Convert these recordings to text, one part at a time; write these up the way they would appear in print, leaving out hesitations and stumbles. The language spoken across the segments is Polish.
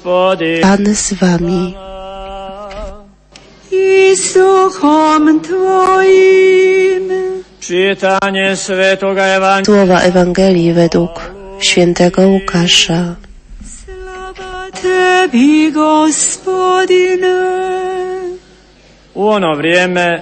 Pan z wami. I z duchom Twoim. Czytanie Świętego Ewangelii. Słowa Ewangelii według świętego Łukasza. Sława Tebi, Gospodine. Ono vrijeme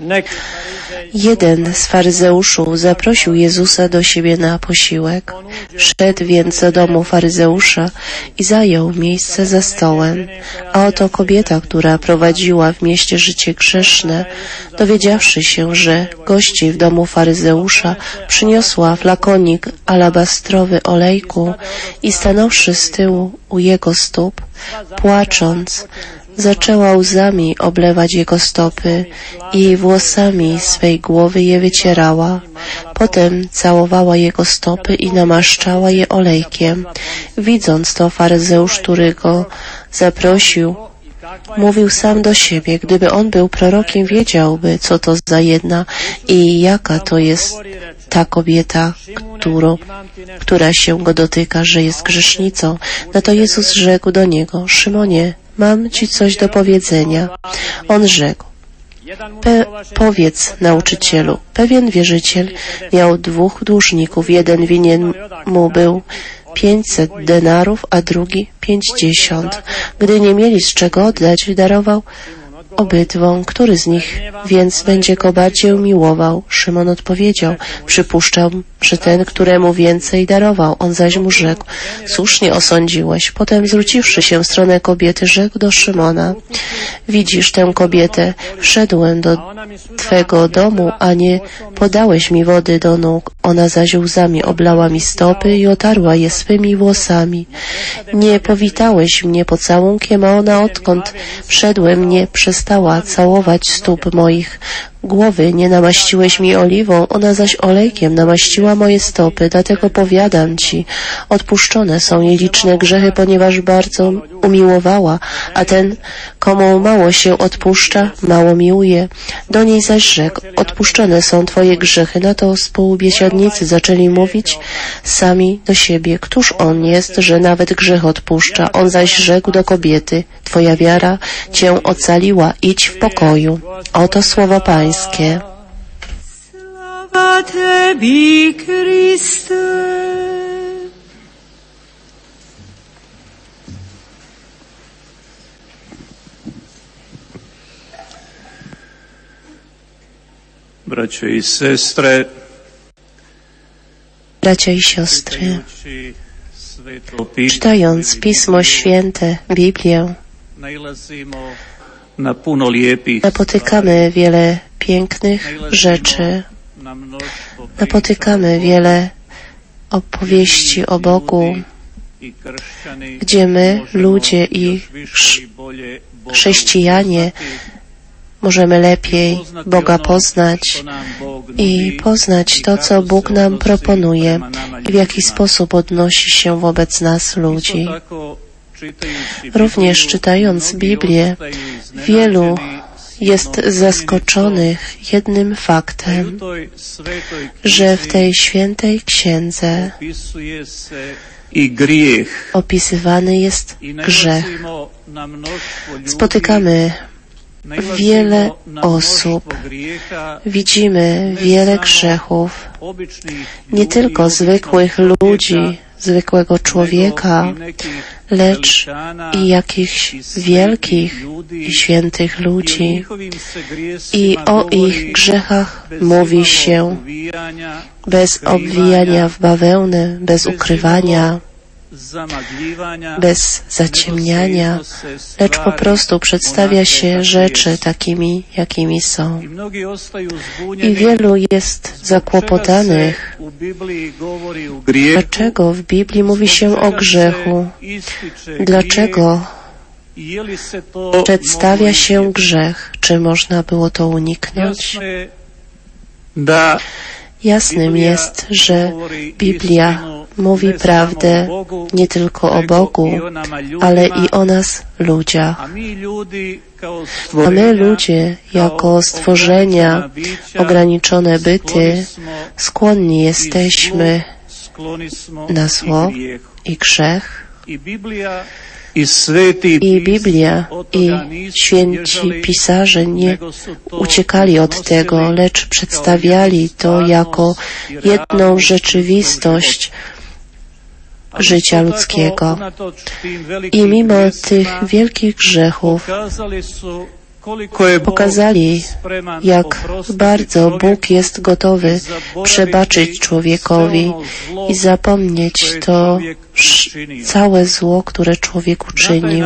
Jeden z faryzeuszów zaprosił Jezusa do siebie na posiłek. Szedł więc do domu faryzeusza i zajął miejsce za stołem. A oto kobieta, która prowadziła w mieście życie grzeszne, dowiedziawszy się, że gości w domu faryzeusza, przyniosła flakonik alabastrowy olejku i stanąwszy z tyłu u jego stóp, płacząc, zaczęła łzami oblewać jego stopy i włosami swej głowy je wycierała. Potem całowała jego stopy i namaszczała je olejkiem. Widząc to, faryzeusz, który go zaprosił, mówił sam do siebie, gdyby on był prorokiem, wiedziałby, co to za jedna i jaka to jest ta kobieta, która się go dotyka, że jest grzesznicą. Na to Jezus rzekł do niego: Szymonie, mam ci coś do powiedzenia. On rzekł: powiedz, nauczycielu. Pewien wierzyciel miał 2 dłużników. Jeden winien mu był 500 denarów, a drugi 50. Gdy nie mieli z czego oddać, darował obydwom. Który z nich więc będzie go bardziej umiłował? Szymon odpowiedział: przypuszczam, że ten, któremu więcej darował. On zaś mu rzekł: słusznie osądziłeś. Potem, zwróciwszy się w stronę kobiety, rzekł do Szymona: widzisz tę kobietę? Wszedłem do Twego domu, a nie podałeś mi wody do nóg. Ona zaś łzami oblała mi stopy i otarła je swymi włosami. Nie powitałeś mnie pocałunkiem, a ona, odkąd wszedłem, nie przestała całować stóp moich. Głowy nie namaściłeś mi oliwą, ona zaś olejkiem namaściła moje stopy. Dlatego powiadam Ci, odpuszczone są jej liczne grzechy, ponieważ bardzo umiłowała, a ten, komu mało się odpuszcza, mało miłuje. Do niej zaś rzekł: odpuszczone są Twoje grzechy. Na to współbiesiadnicy zaczęli mówić sami do siebie: któż on jest, że nawet grzech odpuszcza? On zaś rzekł do kobiety: Twoja wiara Cię ocaliła, idź w pokoju. Oto słowo Pańskie. Sława Tebi, Chryste. Bracia i siostry, Czytając Pismo Święte, Biblię, napotykamy wiele pięknych rzeczy, napotykamy wiele opowieści o Bogu, gdzie my, ludzie i chrześcijanie, możemy lepiej Boga poznać i poznać to, co Bóg nam proponuje i w jaki sposób odnosi się wobec nas, ludzi. Również czytając Biblię, wielu jest zaskoczonych jednym faktem, że w tej świętej księdze opisywany jest grzech. Spotykamy wiele osób, widzimy wiele grzechów, nie tylko zwykłych ludzi, zwykłego człowieka, lecz i jakichś wielkich i świętych ludzi. I o ich grzechach mówi się bez obwijania w bawełnę, bez ukrywania, bez zaciemniania, lecz po prostu przedstawia się rzeczy takimi, jakimi są. I wielu jest zakłopotanych. Dlaczego w Biblii mówi się o grzechu? Dlaczego przedstawia się grzech? Czy można było to uniknąć? Jasnym jest, że Biblia mówi prawdę nie tylko o Bogu, ale i o nas, ludziach. A my, ludzie, jako stworzenia, ograniczone byty, skłonni jesteśmy na zło i grzech. I Biblia i święci pisarze nie uciekali od tego, lecz przedstawiali to jako jedną rzeczywistość życia ludzkiego. I mimo tych wielkich grzechów pokazali, jak bardzo Bóg jest gotowy przebaczyć człowiekowi i zapomnieć to całe zło, które człowiek uczynił.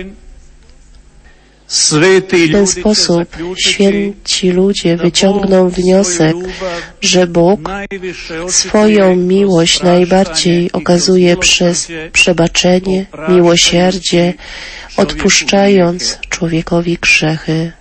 W ten sposób święci ludzie wyciągną wniosek, że Bóg swoją miłość najbardziej okazuje przez przebaczenie, miłosierdzie, odpuszczając człowiekowi grzechy.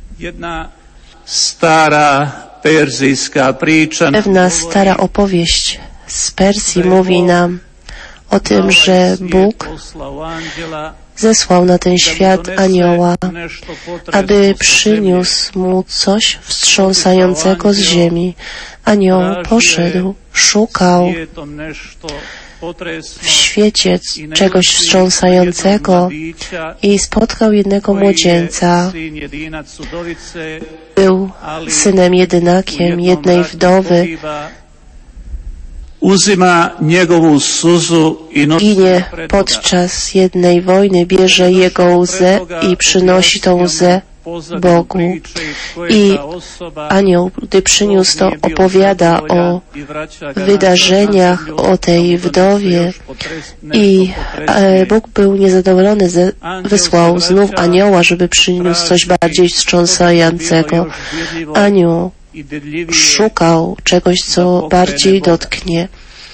Pewna stara opowieść z Persji mówi nam o tym, że Bóg zesłał na ten świat anioła, aby przyniósł mu coś wstrząsającego z ziemi. Anioł poszedł, szukał w świecie czegoś wstrząsającego i spotkał jednego młodzieńca. Był synem jedynakiem jednej wdowy. Ginie podczas jednej wojny, bierze jego łzę i przynosi tą łzę Bogu. I anioł, gdy przyniósł to, opowiada o wydarzeniach, o tej wdowie i Bóg był niezadowolony, wysłał znów anioła, żeby przyniósł coś bardziej wstrząsającego. Anioł szukał czegoś, co bardziej dotknie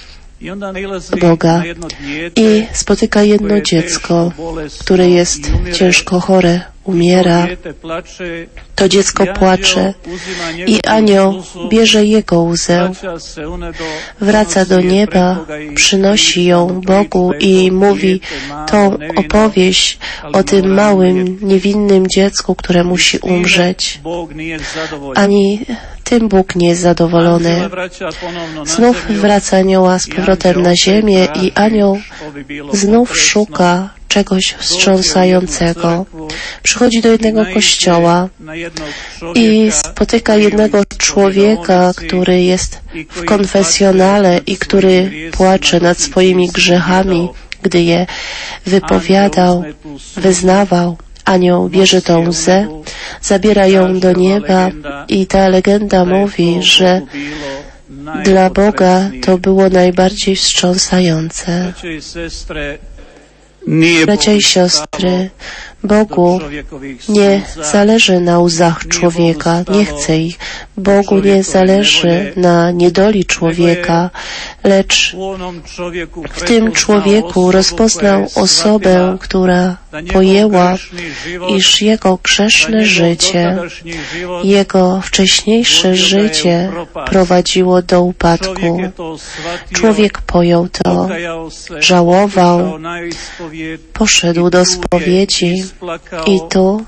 Boga i spotyka jedno dziecko, które jest ciężko chore, umiera. To dziecko płacze i anioł bierze jego łzę, wraca do nieba, przynosi ją Bogu i mówi tą opowieść o tym małym, niewinnym dziecku, które musi umrzeć. Ani tym Bóg nie jest zadowolony. Znów wraca anioła z powrotem na ziemię i anioł znów szuka czegoś wstrząsającego. Przychodzi do jednego kościoła i spotyka jednego człowieka, który jest w konfesjonale i który płacze nad swoimi grzechami, gdy je wypowiadał, wyznawał. Anioł bierze tą łzę, zabiera ją do nieba i ta legenda mówi, że dla Boga to było najbardziej wstrząsające. Bracia i siostry, Bogu nie zależy na łzach człowieka, nie chce ich. Bogu nie zależy na niedoli człowieka, lecz w tym człowieku rozpoznał osobę, która pojęła, iż jego grzeszne życie, jego wcześniejsze życie prowadziło do upadku. Człowiek pojął to, żałował, poszedł do spowiedzi i tu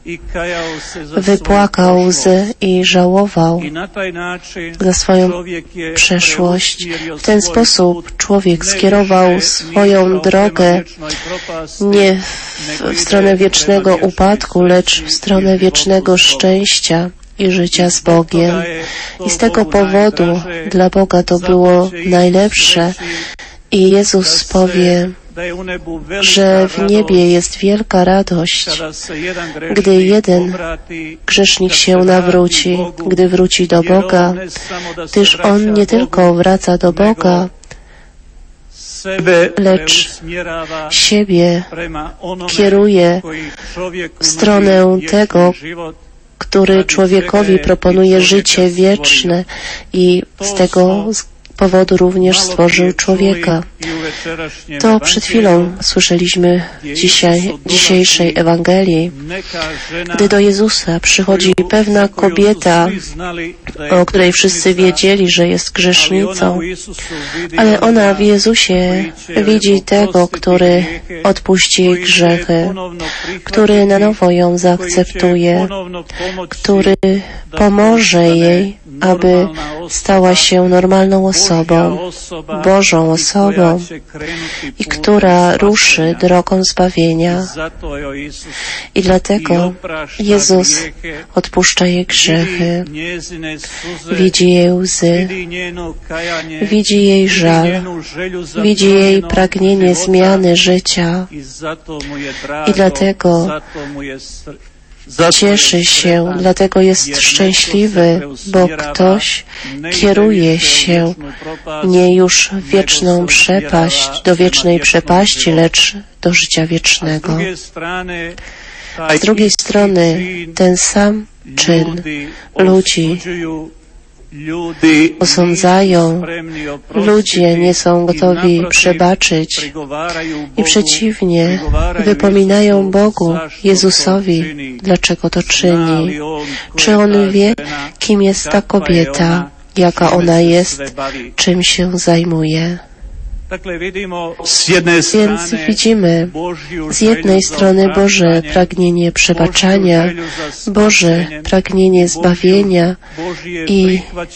wypłakał łzy i żałował za swoją przeszłość. W ten sposób człowiek skierował swoją drogę nie w stronę wiecznego upadku, lecz w stronę wiecznego szczęścia i życia z Bogiem. I z tego powodu dla Boga to było najlepsze. I Jezus powie, że w niebie jest wielka radość, gdy jeden grzesznik się nawróci, gdy wróci do Boga, gdyż on nie tylko wraca do Boga, lecz siebie kieruje w stronę tego, który człowiekowi proponuje życie wieczne i z tego powodu również stworzył człowieka. To przed chwilą słyszeliśmy w dzisiejszej Ewangelii, gdy do Jezusa przychodzi pewna kobieta, o której wszyscy wiedzieli, że jest grzesznicą, ale ona w Jezusie widzi tego, który odpuści jej grzechy, który na nowo ją zaakceptuje, który pomoże jej, aby stała się normalną osobą, Bożą osobą i która ruszy drogą zbawienia. I dlatego Jezus odpuszcza jej grzechy, widzi jej łzy, widzi jej żal, widzi jej pragnienie zmiany życia i dlatego cieszy się, dlatego jest szczęśliwy, bo ktoś kieruje się nie już w wieczną przepaść, do wiecznej przepaści, lecz do życia wiecznego. Z drugiej strony ten sam czyn ludzi osądzają, ludzie nie są gotowi przebaczyć i przeciwnie, wypominają Bogu, Jezusowi, dlaczego to czyni. Czy On wie, kim jest ta kobieta, jaka ona jest, czym się zajmuje? Więc widzimy z jednej strony Boże pragnienie przebaczenia, Boże pragnienie zbawienia i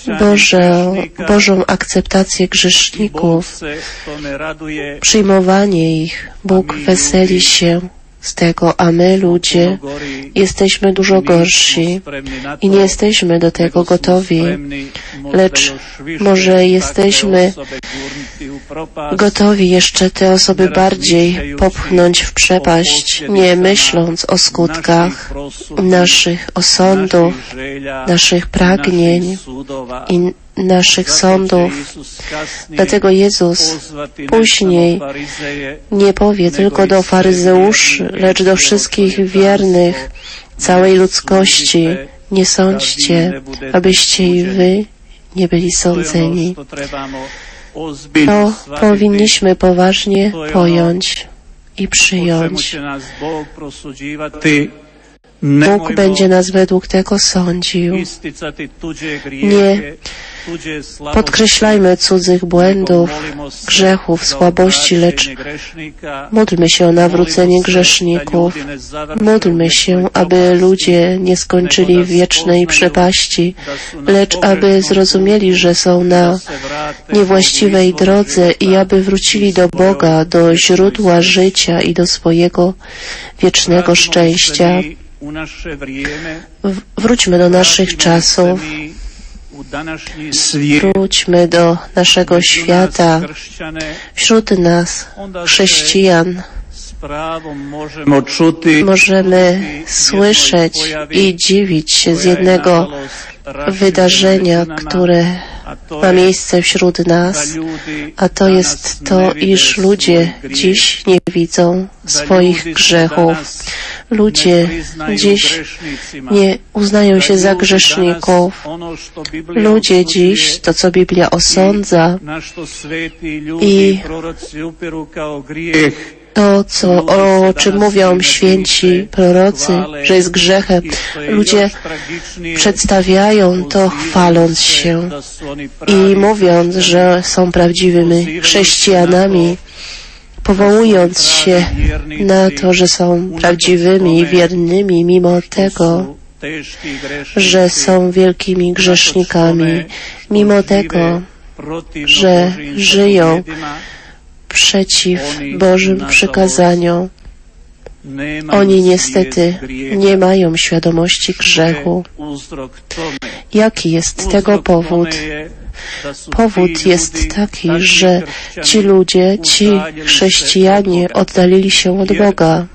Bożą akceptację grzeszników, przyjmowanie ich. Bóg weseli się z tego, a my, ludzie, jesteśmy dużo gorsi i nie jesteśmy do tego gotowi, lecz może jesteśmy gotowi jeszcze te osoby bardziej popchnąć w przepaść, nie myśląc o skutkach naszych osądów, naszych pragnień i naszych sądów. Dlatego Jezus później nie powie tylko do faryzeuszy, lecz do wszystkich wiernych, całej ludzkości: nie sądźcie, abyście i wy nie byli sądzeni. To powinniśmy poważnie pojąć i przyjąć. Bóg będzie nas według tego sądził. Nie podkreślajmy cudzych błędów, grzechów, słabości, lecz módlmy się o nawrócenie grzeszników. Módlmy się, aby ludzie nie skończyli w wiecznej przepaści, lecz aby zrozumieli, że są na niewłaściwej drodze i aby wrócili do Boga, do źródła życia i do swojego wiecznego szczęścia. Wróćmy do naszych czasów. Wróćmy do naszego świata. Wśród nas, chrześcijan, możemy słyszeć i dziwić się z jednego wydarzenia, które ma miejsce wśród nas, a to jest to, iż ludzie dziś nie widzą swoich grzechów. Ludzie dziś nie uznają się za grzeszników. Ludzie dziś, to co Biblia osądza i to, o czym mówią święci prorocy, że jest grzechem, ludzie przedstawiają to, chwaląc się i mówiąc, że są prawdziwymi chrześcijanami, powołując się na to, że są prawdziwymi i wiernymi, mimo tego, że są wielkimi grzesznikami, mimo tego, że żyją przeciw Bożym przykazaniom. Oni niestety nie mają świadomości grzechu. Jaki jest tego powód? Powód jest taki, że ci ludzie, ci chrześcijanie oddalili się od Boga,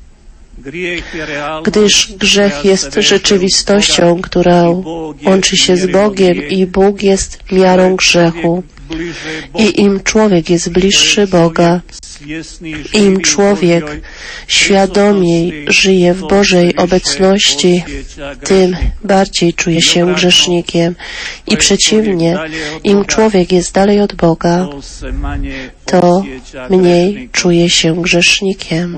gdyż grzech jest rzeczywistością, która łączy się z Bogiem i Bóg jest miarą grzechu. I im człowiek jest bliższy Boga, im człowiek świadomiej żyje w Bożej obecności, tym bardziej czuje się grzesznikiem. I przeciwnie, im człowiek jest dalej od Boga, to mniej czuje się grzesznikiem.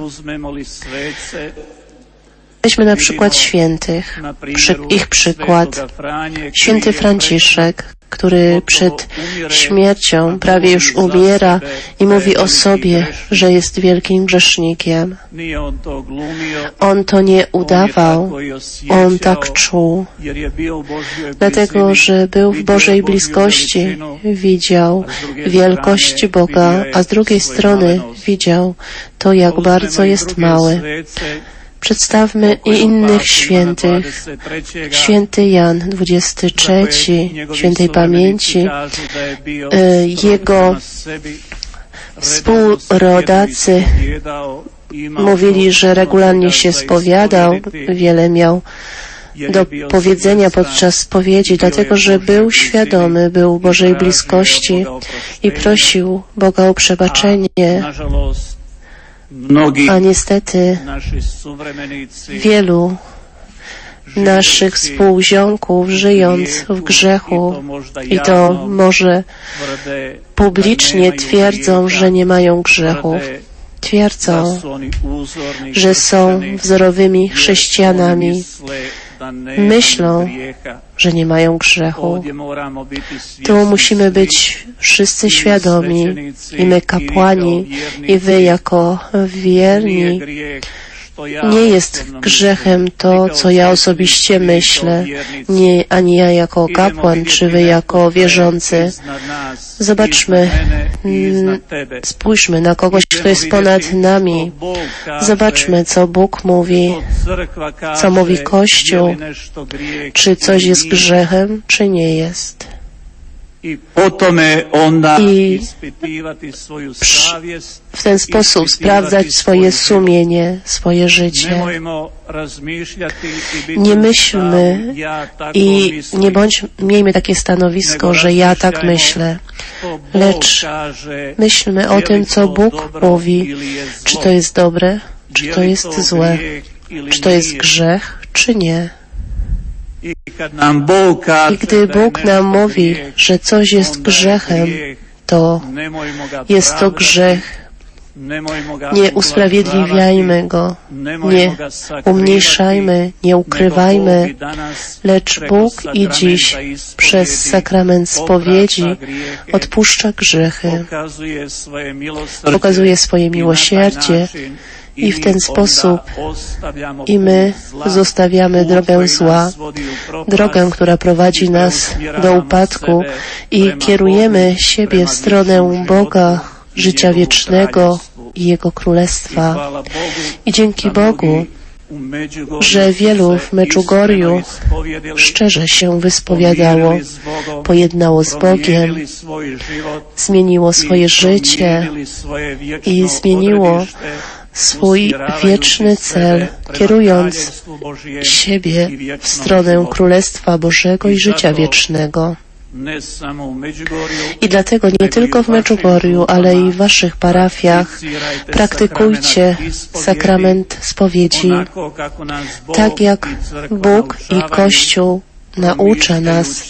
Weźmy na przykład świętych, ich przykład. Święty Franciszek. który przed śmiercią prawie już umiera i mówi o sobie, że jest wielkim grzesznikiem. On to nie udawał, on tak czuł, dlatego że był w Bożej bliskości, widział wielkość Boga, a z drugiej strony widział to, jak bardzo jest mały. Przedstawmy i innych świętych. Święty Jan, 23, świętej pamięci, jego współrodacy mówili, że regularnie się spowiadał, wiele miał do powiedzenia podczas spowiedzi, dlatego że był świadomy, był Bożej bliskości i prosił Boga o przebaczenie. A niestety wielu naszych współziomków, żyjąc w grzechu, i to może publicznie twierdzą, że nie mają grzechów, twierdzą, że są wzorowymi chrześcijanami, myślą, że nie mają grzechu. Tu musimy być wszyscy świadomi, i my kapłani, i wy jako wierni. Nie jest grzechem to, co ja osobiście myślę, ani ja jako kapłan, czy wy jako wierzący. Zobaczmy, spójrzmy na kogoś, kto jest ponad nami. Zobaczmy, co Bóg mówi, co mówi Kościół, czy coś jest grzechem, czy nie jest. I w ten sposób sprawdzać swoje sumienie, swoje życie. Nie myślmy i miejmy takie stanowisko, że ja tak myślę, lecz myślmy o tym, co Bóg mówi, czy to jest dobre, czy to jest złe, czy to jest grzech, czy nie. I gdy Bóg nam mówi, że coś jest grzechem, to jest to grzech. Nie usprawiedliwiajmy go, nie umniejszajmy, nie ukrywajmy, lecz Bóg i dziś przez sakrament spowiedzi odpuszcza grzechy, pokazuje swoje miłosierdzie, i w ten sposób i my zostawiamy drogę zła, drogę, która prowadzi nas do upadku, i kierujemy siebie w stronę Boga, życia wiecznego i Jego Królestwa. I dzięki Bogu, że wielu w Medjugorju szczerze się wyspowiadało, pojednało z Bogiem, zmieniło swoje życie i zmieniło swój wieczny cel, kierując siebie w stronę Królestwa Bożego i życia wiecznego. I dlatego nie tylko w Medjugorju, ale i w waszych parafiach praktykujcie sakrament spowiedzi, tak jak Bóg i Kościół naucza nas,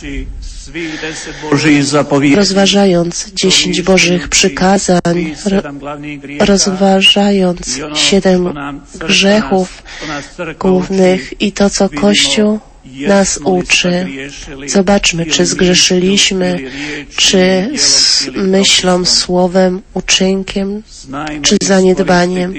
rozważając 10 Bożych przykazań, rozważając 7 grzechów głównych i to, co Kościół nas uczy. Zobaczmy, czy zgrzeszyliśmy, czy myślą, słowem, uczynkiem, czy zaniedbaniem.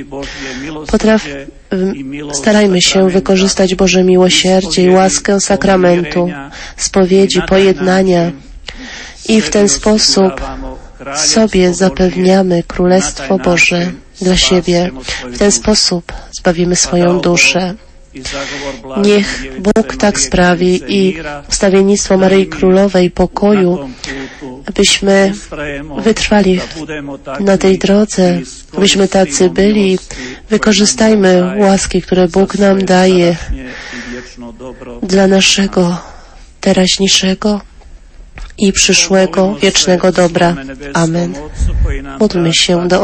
Starajmy się wykorzystać Boże miłosierdzie i łaskę sakramentu, spowiedzi, pojednania, i w ten sposób sobie zapewniamy Królestwo Boże dla siebie. W ten sposób zbawimy swoją duszę. Niech Bóg tak sprawi i wstawiennictwo Maryi Królowej pokoju, byśmy wytrwali na tej drodze, byśmy tacy byli. Wykorzystajmy łaski, które Bóg nam daje dla naszego teraźniejszego i przyszłego wiecznego dobra. Amen. Módlmy się do